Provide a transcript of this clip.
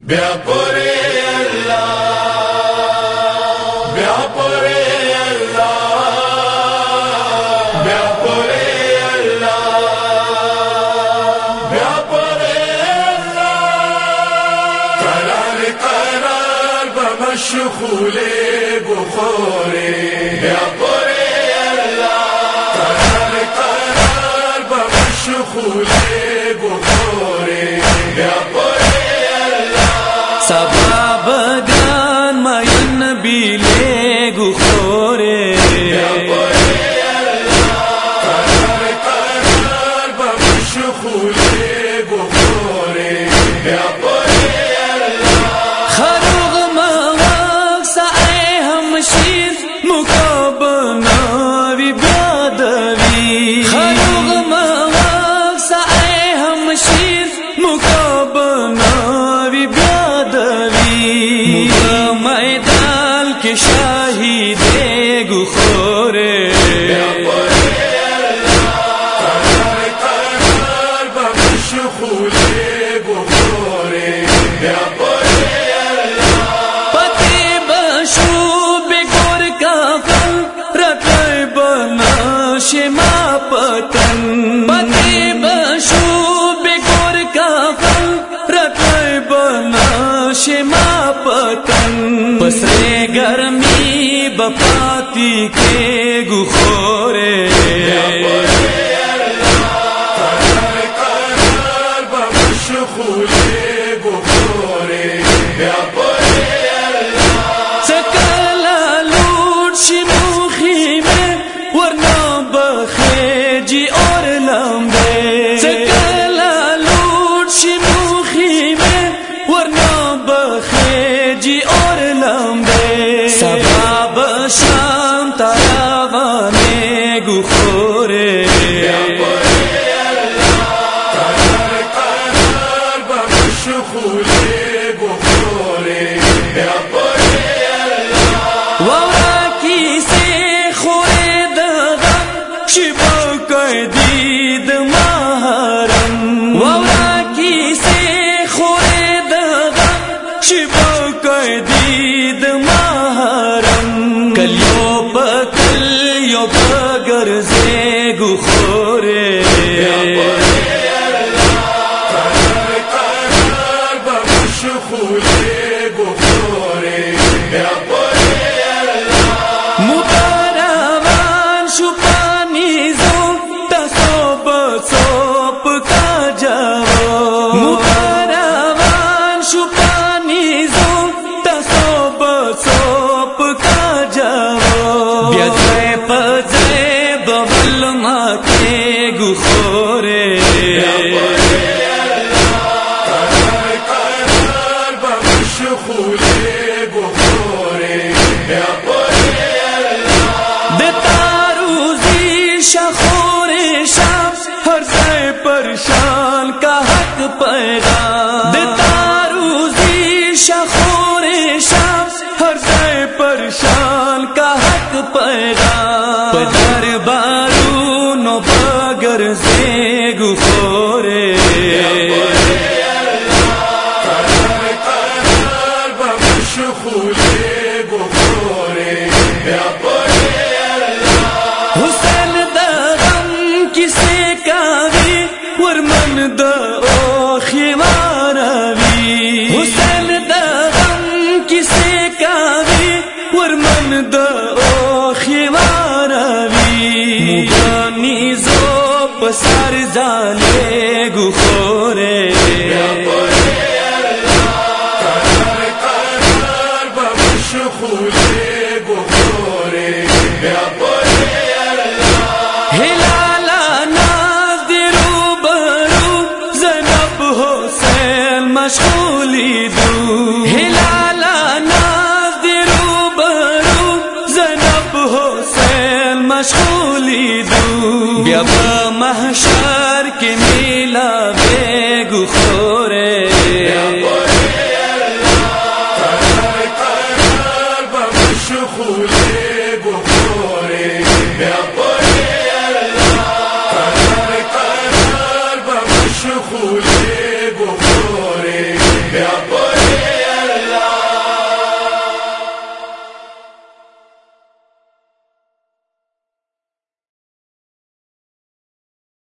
بیا پورے اللہ، بیا پورے اللہ، بیا پورے اللہ، بیا پورے اللہ، قرار قرار بمشغول بخورے، بیا پورے اللہ، قرار قرار بمشغول بخورے، بیا پورے سباب گان ماین بیلے گخورے، خروغ مواق سائے ہمشیر مقابناوی بیادوی، خروغ مواق سائے ہمشیر مقابناوی بیادوی، میدان کے شاہی دے گخورے، پتے بشو بگور کا فن رتائی بنا شما پتن، پتے بشو بگور کا فن رتائی بنا شما پتن، پسرے گرمی بپاتی کے گخورے، سکالا لوٹ شموخی میں ورنہ بخے جی اور لمبے، سکالا لوٹ شموخی میں ورنہ بخے جی اور لمبے، سباب شام تاراوانے گخورے، وورا کی سے خورے دغا شبا قیدید محرم، وورا کی سے خورے دغا شبا قیدید محرم، کلیو پکلیو پگرزے گخورے، متراوان شپانی زو تصوب صوب کا جاو، متراوان شپانی زو تصوب صوب کا جاو، بیدے پزے بول ماں کے گخورے، شخورے شام ہر سے پریشان کا حق پیغام، دیتا روزی شخورے شام ہر سے پریشان کا حق پیغام، پدر بارو نو پگر سے گخورے، حسین دغم کسے کاوی ورمن دو خیواروی، حسین دغم کسے کاوی ورمن دو خیواروی، مبانی زو پسار زالے گخورے، مشغولی دو ہلالا ناز دی روبرو زینب حسین مشغولی دو، بیا محشر کے میلا بے گخورے، بیا